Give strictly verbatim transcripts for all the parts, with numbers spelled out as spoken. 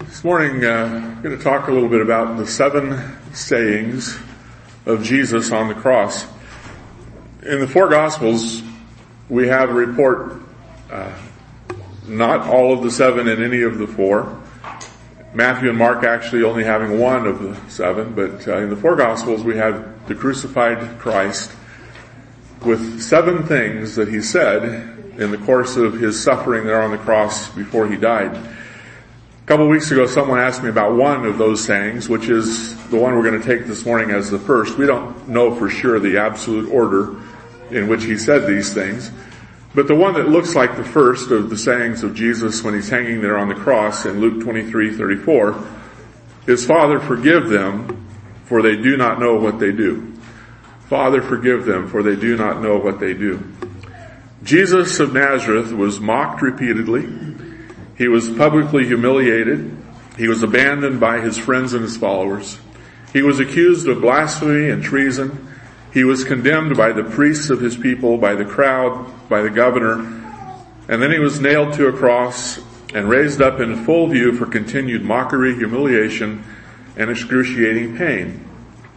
This morning, uh, I'm going to talk a little bit about the seven sayings of Jesus on the cross. In the four Gospels, we have a report, uh, not all of the seven in any of the four. Matthew and Mark actually only having one of the seven, but uh, in the four Gospels, we have the crucified Christ with seven things that he said in the course of his suffering there on the cross before he died. A couple of weeks ago, someone asked me about one of those sayings, which is the one we're going to take this morning as the first. We don't know for sure the absolute order in which he said these things, but the one that looks like the first of the sayings of Jesus when he's hanging there on the cross in Luke twenty-three thirty-four is, "Father, forgive them, for they do not know what they do." Father, forgive them, for they do not know what they do. Jesus of Nazareth was mocked repeatedly. He was publicly humiliated. He was abandoned by his friends and his followers. He was accused of blasphemy and treason. He was condemned by the priests of his people, by the crowd, by the governor. And then he was nailed to a cross and raised up in full view for continued mockery, humiliation, and excruciating pain.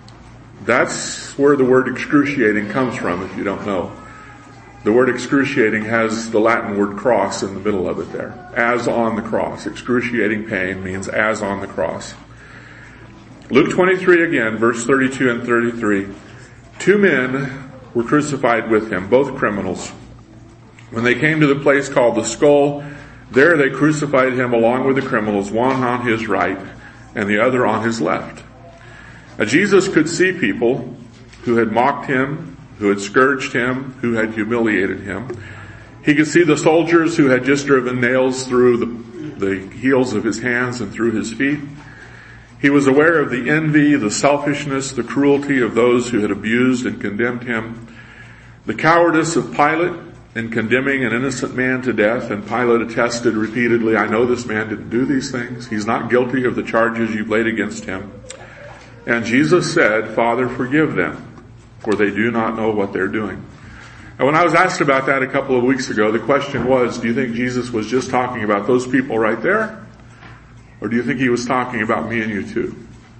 That's where the word excruciating comes from, if you don't know. The word excruciating has the Latin word cross in the middle of it there. As on the cross. Excruciating pain means as on the cross. Luke twenty-three again, verse thirty-two and thirty-three. Two men were crucified with him, both criminals. When they came to the place called the Skull, there they crucified him along with the criminals, one on his right and the other on his left. Now, Jesus could see people who had mocked him, who had scourged him, who had humiliated him. He could see the soldiers who had just driven nails through the, the heels of his hands and through his feet. He was aware of the envy, the selfishness, the cruelty of those who had abused and condemned him. The cowardice of Pilate in condemning an innocent man to death, and Pilate attested repeatedly, "I know this man didn't do these things. He's not guilty of the charges you've laid against him." And Jesus said, "Father, forgive them, for they do not know what they're doing." And when I was asked about that a couple of weeks ago, the question was, do you think Jesus was just talking about those people right there? Or do you think he was talking about me and you too?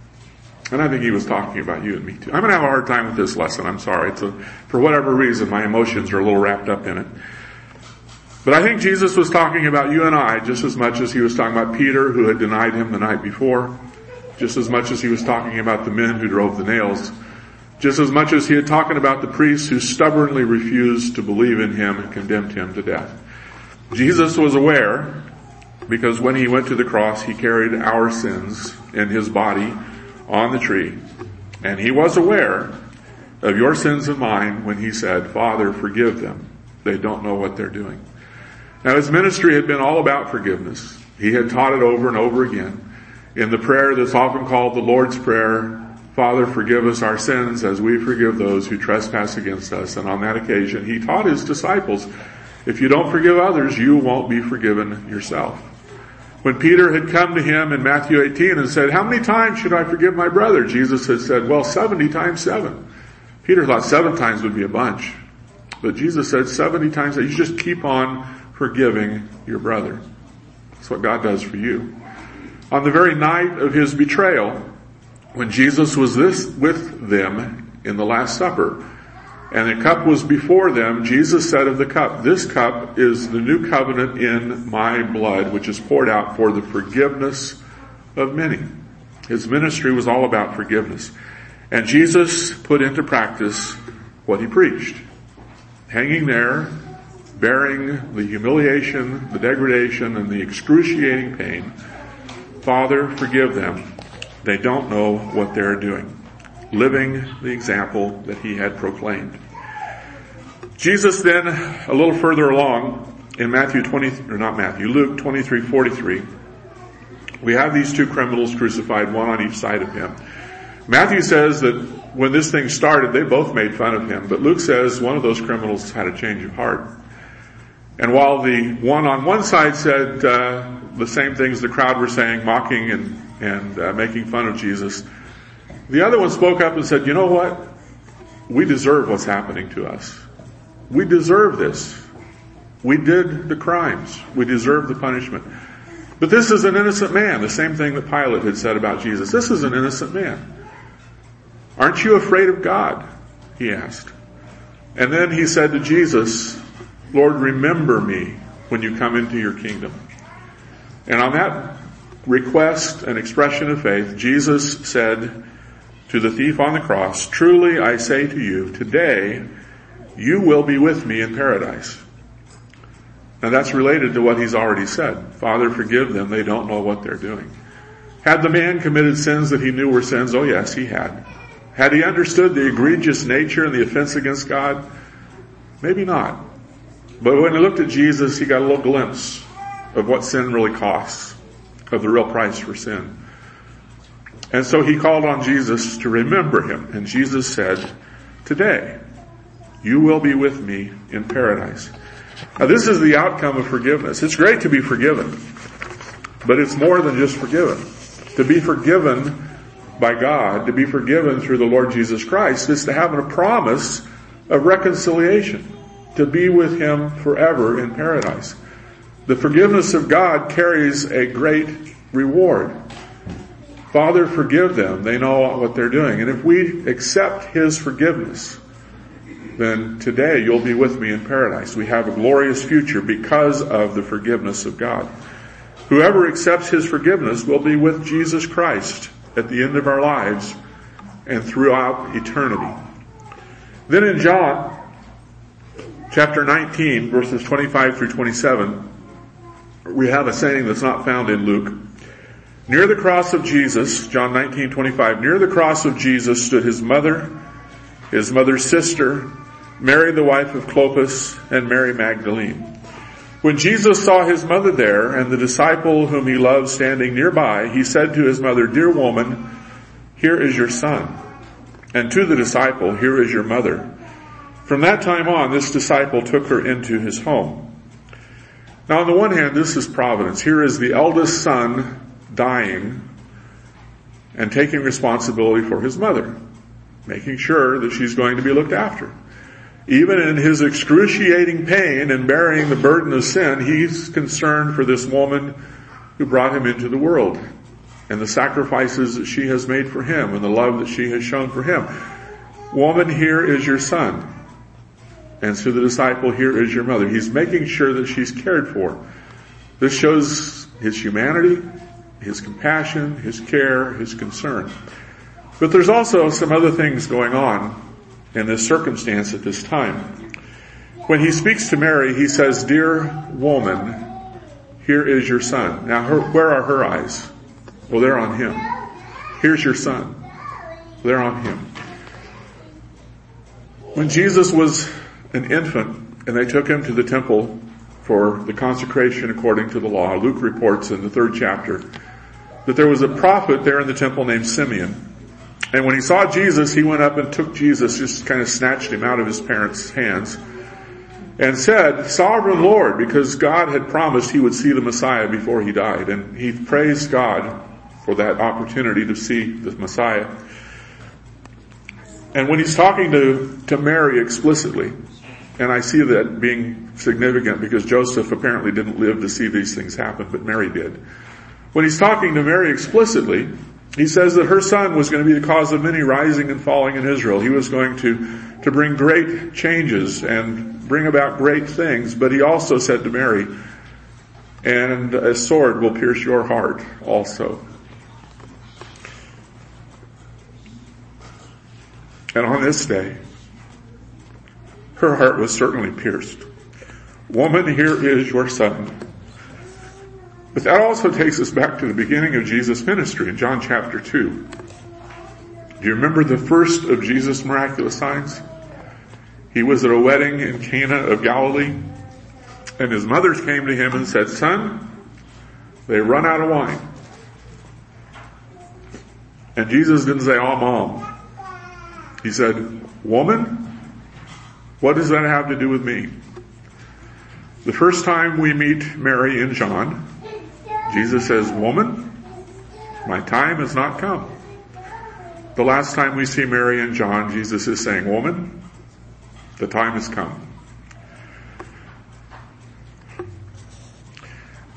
And I think he was talking about you and me too. I'm going to have a hard time with this lesson. I'm sorry. It's a, for whatever reason, my emotions are a little wrapped up in it. But I think Jesus was talking about you and I just as much as he was talking about Peter, who had denied him the night before, just as much as he was talking about the men who drove the nails, just as much as he had talking about the priests who stubbornly refused to believe in him and condemned him to death. Jesus was aware, because when he went to the cross, he carried our sins in his body on the tree. And he was aware of your sins and mine when he said, "Father, forgive them. They don't know what they're doing." Now, his ministry had been all about forgiveness. He had taught it over and over again. In the prayer that's often called the Lord's Prayer, "Father, forgive us our sins as we forgive those who trespass against us." And on that occasion, he taught his disciples, if you don't forgive others, you won't be forgiven yourself. When Peter had come to him in Matthew eighteen and said, "How many times should I forgive my brother?" Jesus had said, "Well, seventy times seven." Peter thought seven times would be a bunch. But Jesus said seventy times that you just keep on forgiving your brother. That's what God does for you. On the very night of his betrayal, when Jesus was this with them in the Last Supper, and the cup was before them, Jesus said of the cup, "This cup is the new covenant in my blood, which is poured out for the forgiveness of many." His ministry was all about forgiveness. And Jesus put into practice what he preached. Hanging there, bearing the humiliation, the degradation, and the excruciating pain. "Father, forgive them. They don't know what they're doing." Living the example that he had proclaimed. Jesus then, a little further along, in Matthew twenty, or not Matthew, Luke twenty-three forty-three, we have these two criminals crucified, one on each side of him. Matthew says that when this thing started, they both made fun of him, but Luke says one of those criminals had a change of heart. And while the one on one side said uh, the same things the crowd were saying, mocking and and uh, making fun of Jesus, the other one spoke up and said, "You know what? We deserve what's happening to us. We deserve this. We did the crimes. We deserve the punishment. But this is an innocent man, the same thing that Pilate had said about Jesus. This is an innocent man. Aren't you afraid of God? He asked. And then he said to Jesus, Lord, remember me when you come into your kingdom. And on that request and expression of faith, Jesus said to the thief on the cross, truly I say to you, today you will be with me in paradise. Now that's related to what he's already said. Father, forgive them. They don't know what they're doing. Had the man committed sins that he knew were sins? Oh yes, he had. Had he understood the egregious nature and the offense against God? Maybe not. But when he looked at Jesus, he got a little glimpse of what sin really costs, of the real price for sin. And so he called on Jesus to remember him. And Jesus said, today, you will be with me in paradise. Now this is the outcome of forgiveness. It's great to be forgiven, but it's more than just forgiven. To be forgiven by God, to be forgiven through the Lord Jesus Christ, is to have a promise of reconciliation, to be with him forever in paradise. The forgiveness of God carries a great reward. Father, forgive them. They know what they're doing. And if we accept his forgiveness, then today you'll be with me in paradise. We have a glorious future because of the forgiveness of God. Whoever accepts his forgiveness will be with Jesus Christ at the end of our lives and throughout eternity. Then in John chapter nineteen, verses twenty-five through twenty-seven, we have a saying that's not found in Luke. Near the cross of Jesus, John nineteen twenty-five, near the cross of Jesus stood his mother, his mother's sister, Mary the wife of Clopas, and Mary Magdalene. When Jesus saw his mother there and the disciple whom he loved standing nearby, he said to his mother, dear woman, here is your son. And to the disciple, here is your mother. From that time on, this disciple took her into his home. Now on the one hand, this is providence. Here is the eldest son dying and taking responsibility for his mother, making sure that she's going to be looked after. Even in his excruciating pain and bearing the burden of sin, he's concerned for this woman who brought him into the world and the sacrifices that she has made for him and the love that she has shown for him. Woman, here is your son. And to the disciple, here is your mother. He's making sure that she's cared for. This shows his humanity, his compassion, his care, his concern. But there's also some other things going on in this circumstance at this time. When he speaks to Mary, he says, dear woman, here is your son. Now, her, where are her eyes? Well, they're on him. Here's your son. They're on him. When Jesus was an infant and they took him to the temple for the consecration according to the law, Luke reports in the third chapter that there was a prophet there in the temple named Simeon. And when he saw Jesus, he went up and took Jesus, just kind of snatched him out of his parents' hands, and said, Sovereign Lord, because God had promised he would see the Messiah before he died. And he praised God for that opportunity to see the Messiah. And when he's talking to, to Mary explicitly, and I see that being significant because Joseph apparently didn't live to see these things happen, but Mary did. When he's talking to Mary explicitly, he says that her son was going to be the cause of many rising and falling in Israel. He was going to, to bring great changes and bring about great things. But he also said to Mary, and a sword will pierce your heart also. And on this day, her heart was certainly pierced. Woman, here is your son. But that also takes us back to the beginning of Jesus' ministry in John chapter two. Do you remember the first of Jesus' miraculous signs? He was at a wedding in Cana of Galilee, and his mothers came to him and said, Son, they run out of wine. And Jesus didn't say, oh, Mom. He said, Woman, what does that have to do with me? The first time we meet Mary in John, Jesus says, Woman, my time has not come. The last time we see Mary and John, Jesus is saying, Woman, the time has come.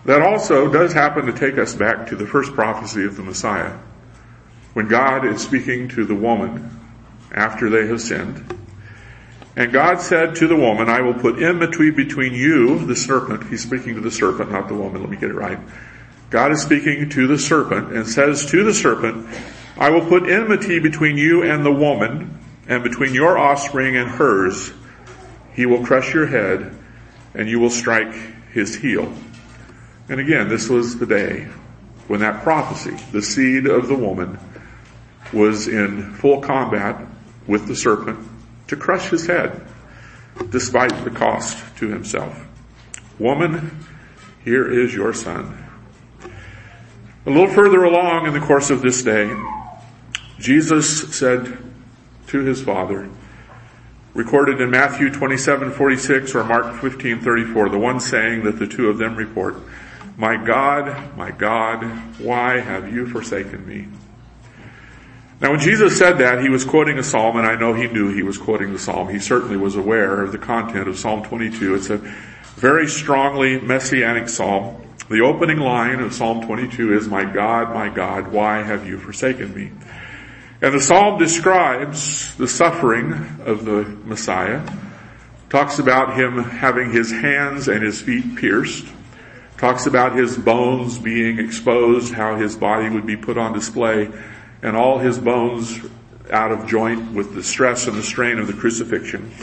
That also does happen to take us back to the first prophecy of the Messiah, when God is speaking to the woman after they have sinned. And God said to the woman, I will put enmity between you, the serpent. He's speaking to the serpent, not the woman. Let me get it right. God is speaking to the serpent and says to the serpent, I will put enmity between you and the woman, and between your offspring and hers. He will crush your head, and you will strike his heel. And again, this was the day when that prophecy, the seed of the woman, was in full combat with the serpent to crush his head, despite the cost to himself. Woman, here is your son. A little further along in the course of this day, Jesus said to his Father, recorded in Matthew twenty-seven forty-six or Mark fifteen thirty-four, the one saying that the two of them report, My God, my God, why have you forsaken me? Now when Jesus said that, he was quoting a psalm, and I know he knew he was quoting the psalm. He certainly was aware of the content of Psalm twenty-two. It's a very strongly messianic psalm. The opening line of Psalm twenty-two is, My God, my God, why have you forsaken me? And the psalm describes the suffering of the Messiah, talks about him having his hands and his feet pierced, talks about his bones being exposed, how his body would be put on display, and all his bones out of joint with the stress and the strain of the crucifixion.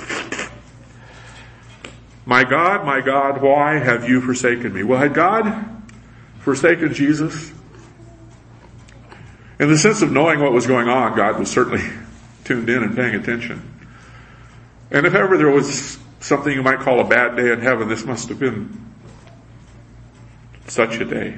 My God, my God, why have you forsaken me? Well, had God forsaken Jesus? In the sense of knowing what was going on, God was certainly tuned in and paying attention. And if ever there was something you might call a bad day in heaven, this must have been such a day.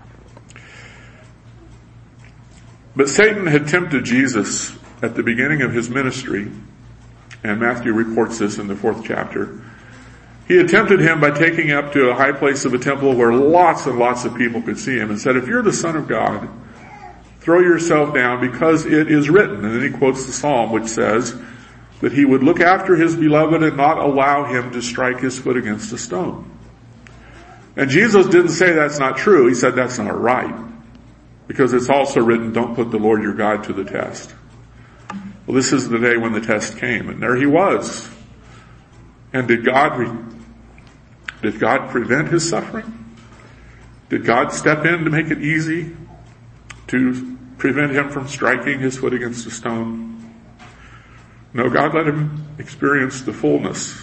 But Satan had tempted Jesus at the beginning of his ministry, and Matthew reports this in the fourth chapter. He had tempted him by taking him up to a high place of a temple where lots and lots of people could see him and said, if you're the Son of God, throw yourself down because it is written. And then he quotes the psalm which says that he would look after his beloved and not allow him to strike his foot against a stone. And Jesus didn't say that's not true. He said that's not right. Because it's also written, don't put the Lord your God to the test. Well, this is the day when the test came, and there he was. And did God, re- did God prevent his suffering? Did God step in to make it easy to prevent him from striking his foot against a stone? No, God let him experience the fullness,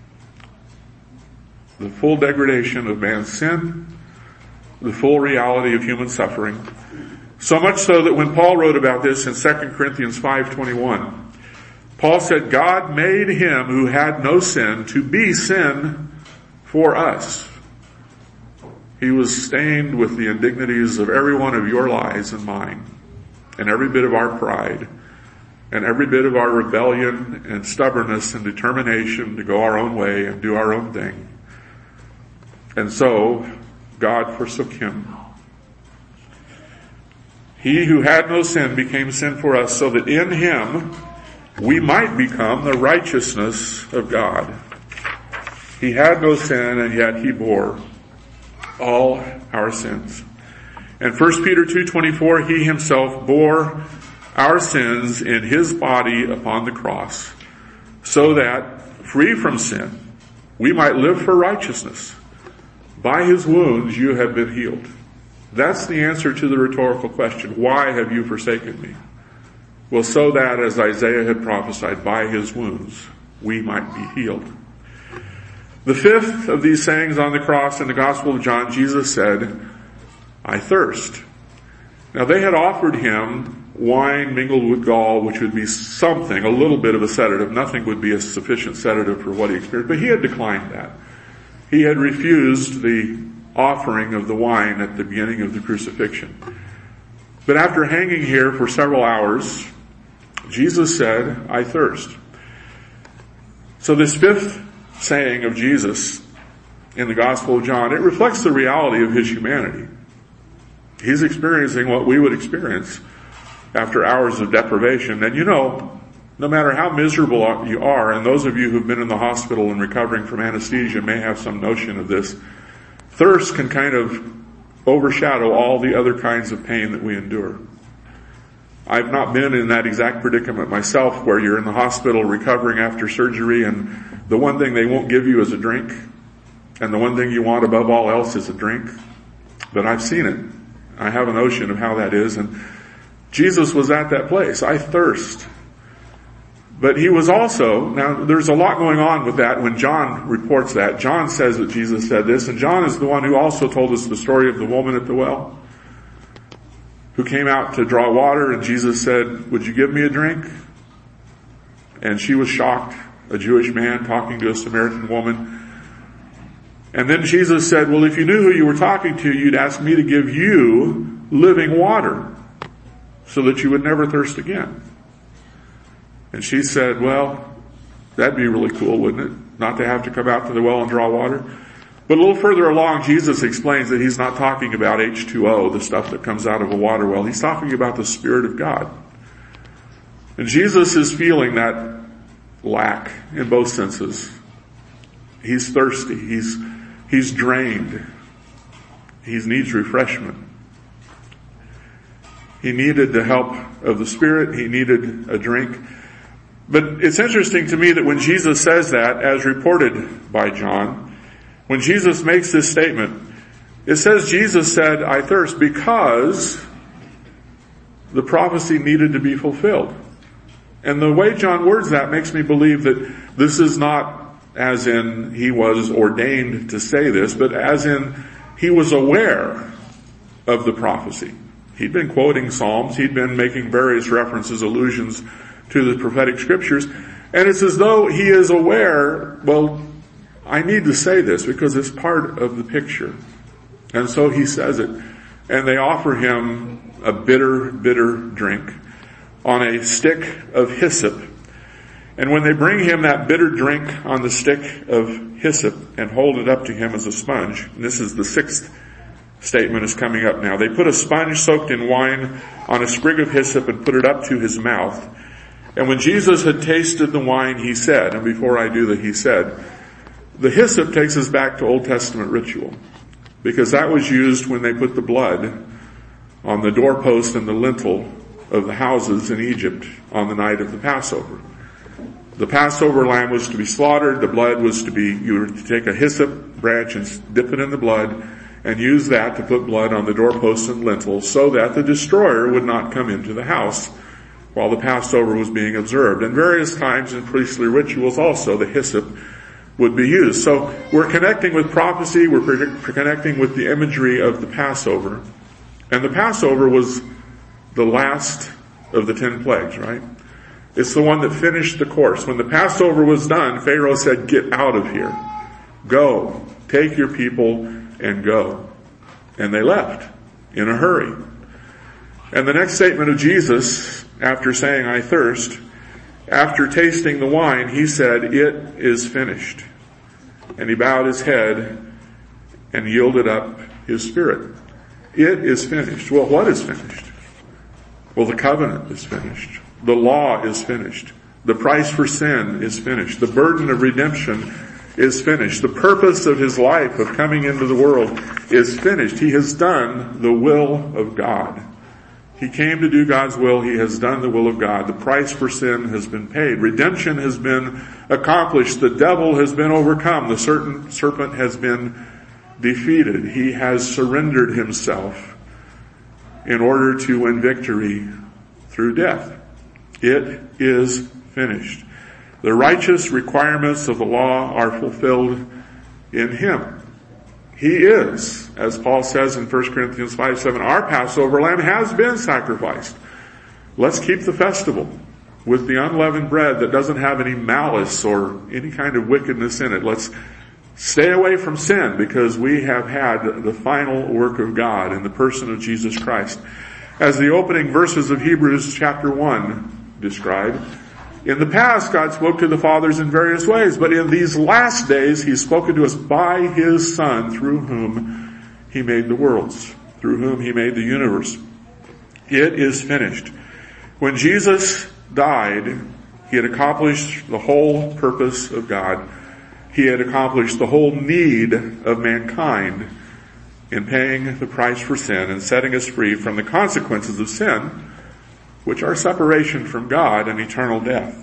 the full degradation of man's sin, the full reality of human suffering. So much so that when Paul wrote about this in Second Corinthians five twenty-one, Paul said, God made him who had no sin to be sin for us. He was stained with the indignities of every one of your lies and mine, and every bit of our pride, and every bit of our rebellion and stubbornness and determination to go our own way and do our own thing. And so, God forsook him. He who had no sin became sin for us so that in him we might become the righteousness of God. He had no sin, and yet he bore all our sins. And First Peter two twenty-four, he himself bore our sins in his body upon the cross, so that, free from sin, we might live for righteousness. By his wounds you have been healed. That's the answer to the rhetorical question, why have you forsaken me? Well, so that, as Isaiah had prophesied, by his wounds we might be healed. The fifth of these sayings on the cross in the Gospel of John, Jesus said, I thirst. Now they had offered him wine mingled with gall, which would be something, a little bit of a sedative. Nothing would be a sufficient sedative for what he experienced, but he had declined that. He had refused the offering of the wine at the beginning of the crucifixion. But after hanging here for several hours, Jesus said, I thirst. So this fifth saying of Jesus in the Gospel of John, it reflects the reality of his humanity. He's experiencing what we would experience after hours of deprivation. And you know, no matter how miserable you are, and those of you who've been in the hospital and recovering from anesthesia may have some notion of this, thirst can kind of overshadow all the other kinds of pain that we endure. I've not been in that exact predicament myself, where you're in the hospital recovering after surgery and the one thing they won't give you is a drink, and the one thing you want above all else is a drink. But I've seen it. I have a notion of how that is, and Jesus was at that place. I thirst. But he was also, now there's a lot going on with that when John reports that. John says that Jesus said this, and John is the one who also told us the story of the woman at the well, who came out to draw water, and Jesus said, "Would you give me a drink?" And she was shocked, a Jewish man talking to a Samaritan woman. And then Jesus said, "Well, if you knew who you were talking to, you'd ask me to give you living water so that you would never thirst again." And she said, "Well, that'd be really cool, wouldn't it? Not to have to come out to the well and draw water." But a little further along, Jesus explains that he's not talking about H two O, the stuff that comes out of a water well. He's talking about the Spirit of God. And Jesus is feeling that lack in both senses. He's thirsty. He's, he's drained. He needs refreshment. He needed the help of the Spirit. He needed a drink. But it's interesting to me that when Jesus says that, as reported by John, when Jesus makes this statement, it says Jesus said, "I thirst," because the prophecy needed to be fulfilled. And the way John words that makes me believe that this is not as in he was ordained to say this, but as in he was aware of the prophecy. He'd been quoting Psalms. He'd been making various references, allusions to the prophetic scriptures. And it's as though he is aware, well, I need to say this because it's part of the picture. And so he says it. And they offer him a bitter, bitter drink on a stick of hyssop. And when they bring him that bitter drink on the stick of hyssop and hold it up to him as a sponge, and this is the sixth statement is coming up now. They put a sponge soaked in wine on a sprig of hyssop and put it up to his mouth. And when Jesus had tasted the wine, he said, and before I do that, he said, the hyssop takes us back to Old Testament ritual, because that was used when they put the blood on the doorpost and the lintel of the houses in Egypt on the night of the Passover. The Passover lamb was to be slaughtered. The blood was to be, you were to take a hyssop branch and dip it in the blood and use that to put blood on the doorposts and lintels so that the destroyer would not come into the house while the Passover was being observed. And various times in priestly rituals also the hyssop would be used. So we're connecting with prophecy, we're connecting with the imagery of the Passover. And the Passover was the last of the ten plagues, right? It's the one that finished the course. When the Passover was done, Pharaoh said, "Get out of here. Go. Take your people and go." And they left in a hurry. And the next statement of Jesus, after saying, "I thirst," after tasting the wine, he said, "It is finished." And he bowed his head and yielded up his spirit. It is finished. Well, what is finished? Well, the covenant is finished. The law is finished. The price for sin is finished. The burden of redemption is finished. The purpose of his life of coming into the world is finished. He has done the will of God. He came to do God's will. He has done the will of God. The price for sin has been paid. Redemption has been accomplished. The devil has been overcome. The certain serpent has been defeated. He has surrendered himself in order to win victory through death. It is finished. The righteous requirements of the law are fulfilled in him. He is, as Paul says in First Corinthians five seven, our Passover lamb has been sacrificed. Let's keep the festival with the unleavened bread that doesn't have any malice or any kind of wickedness in it. Let's stay away from sin because we have had the final work of God in the person of Jesus Christ. As the opening verses of Hebrews chapter one describe, in the past, God spoke to the fathers in various ways, but in these last days, He's spoken to us by His Son, through whom He made the worlds, through whom He made the universe. It is finished. When Jesus died, He had accomplished the whole purpose of God. He had accomplished the whole need of mankind in paying the price for sin and setting us free from the consequences of sin, which are separation from God and eternal death.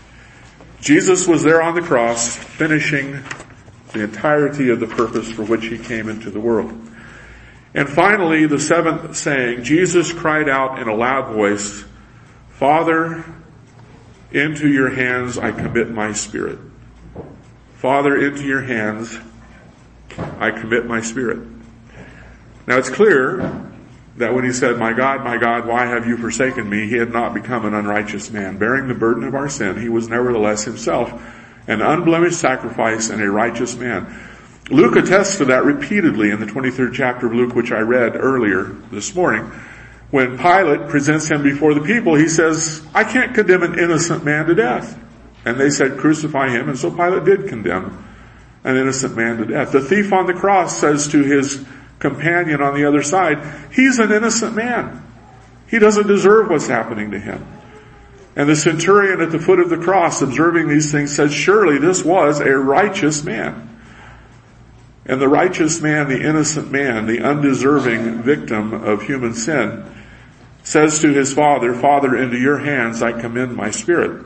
Jesus was there on the cross, finishing the entirety of the purpose for which he came into the world. And finally, the seventh saying, Jesus cried out in a loud voice, Father, into your hands I commit my spirit. Father, into your hands I commit my spirit. Now it's clear that when he said, my God, my God, why have you forsaken me? He had not become an unrighteous man. Bearing the burden of our sin, he was nevertheless himself an unblemished sacrifice and a righteous man. Luke attests to that repeatedly in the twenty-third chapter of Luke, which I read earlier this morning. When Pilate presents him before the people, he says, I can't condemn an innocent man to death. And they said, crucify him. And so Pilate did condemn an innocent man to death. The thief on the cross says to his companion on the other side, he's an innocent man. He doesn't deserve what's happening to him. And the centurion at the foot of the cross, observing these things, said, surely this was a righteous man. And the righteous man, the innocent man, the undeserving victim of human sin, says to his father, Father, into your hands I commend my spirit.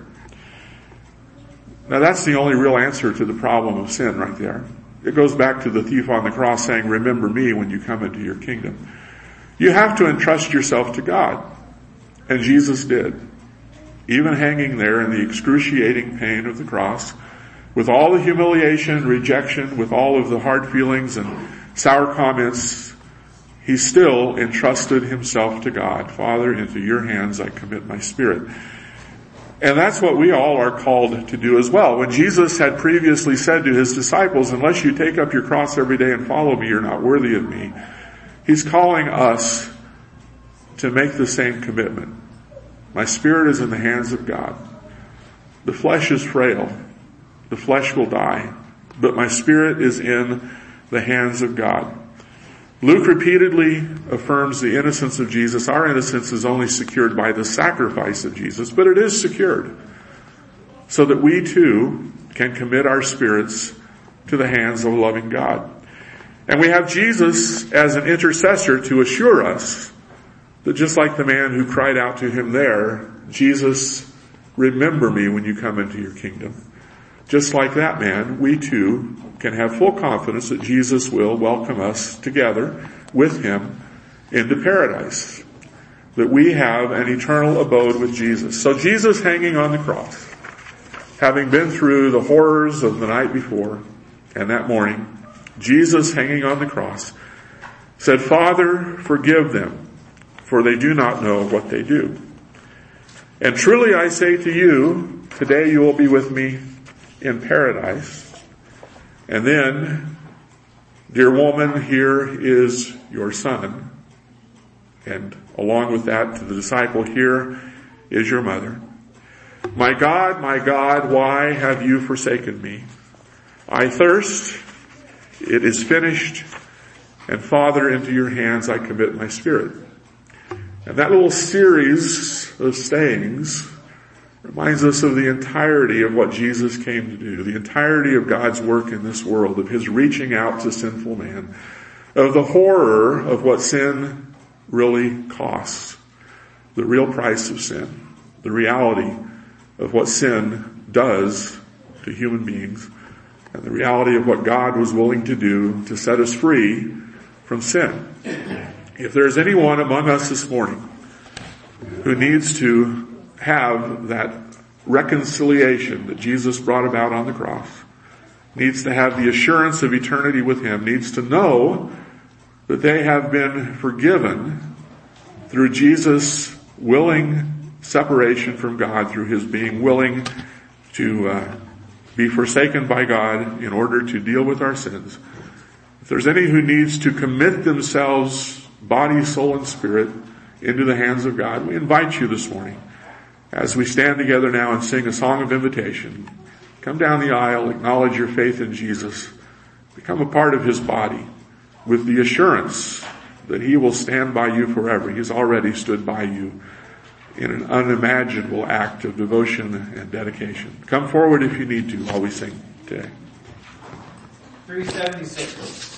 Now that's the only real answer to the problem of sin right there. It goes back to the thief on the cross saying, remember me when you come into your kingdom. You have to entrust yourself to God. And Jesus did. Even hanging there in the excruciating pain of the cross, with all the humiliation, rejection, with all of the hard feelings and sour comments, he still entrusted himself to God. Father, into your hands I commit my spirit. And that's what we all are called to do as well. When Jesus had previously said to his disciples, unless you take up your cross every day and follow me, you're not worthy of me. He's calling us to make the same commitment. My spirit is in the hands of God. The flesh is frail. The flesh will die. But my spirit is in the hands of God. Luke repeatedly affirms the innocence of Jesus. Our innocence is only secured by the sacrifice of Jesus, but it is secured so that we too can commit our spirits to the hands of a loving God. And we have Jesus as an intercessor to assure us that just like the man who cried out to him there, Jesus, remember me when you come into your kingdom. Just like that man, we too can have full confidence that Jesus will welcome us together with him into paradise. That we have an eternal abode with Jesus. So Jesus hanging on the cross, having been through the horrors of the night before and that morning, Jesus hanging on the cross said, Father, forgive them, for they do not know what they do. And truly I say to you, today you will be with me in paradise. And then, dear woman, here is your son. And along with that, to the disciple, here is your mother. My God, my God, why have you forsaken me? I thirst. It is finished. And Father, into your hands I commit my spirit. And that little series of sayings reminds us of the entirety of what Jesus came to do, the entirety of God's work in this world, of his reaching out to sinful man, of the horror of what sin really costs, the real price of sin, the reality of what sin does to human beings, and the reality of what God was willing to do to set us free from sin. If there's anyone among us this morning who needs to have that reconciliation that Jesus brought about on the cross, needs to have the assurance of eternity with him, needs to know that they have been forgiven through Jesus' willing separation from God, through his being willing to uh, be forsaken by God in order to deal with our sins. If there's any who needs to commit themselves, body, soul, and spirit, into the hands of God, we invite you this morning, as we stand together now and sing a song of invitation, come down the aisle, acknowledge your faith in Jesus, become a part of his body with the assurance that he will stand by you forever. He's already stood by you in an unimaginable act of devotion and dedication. Come forward if you need to while we sing today. three seventy-six.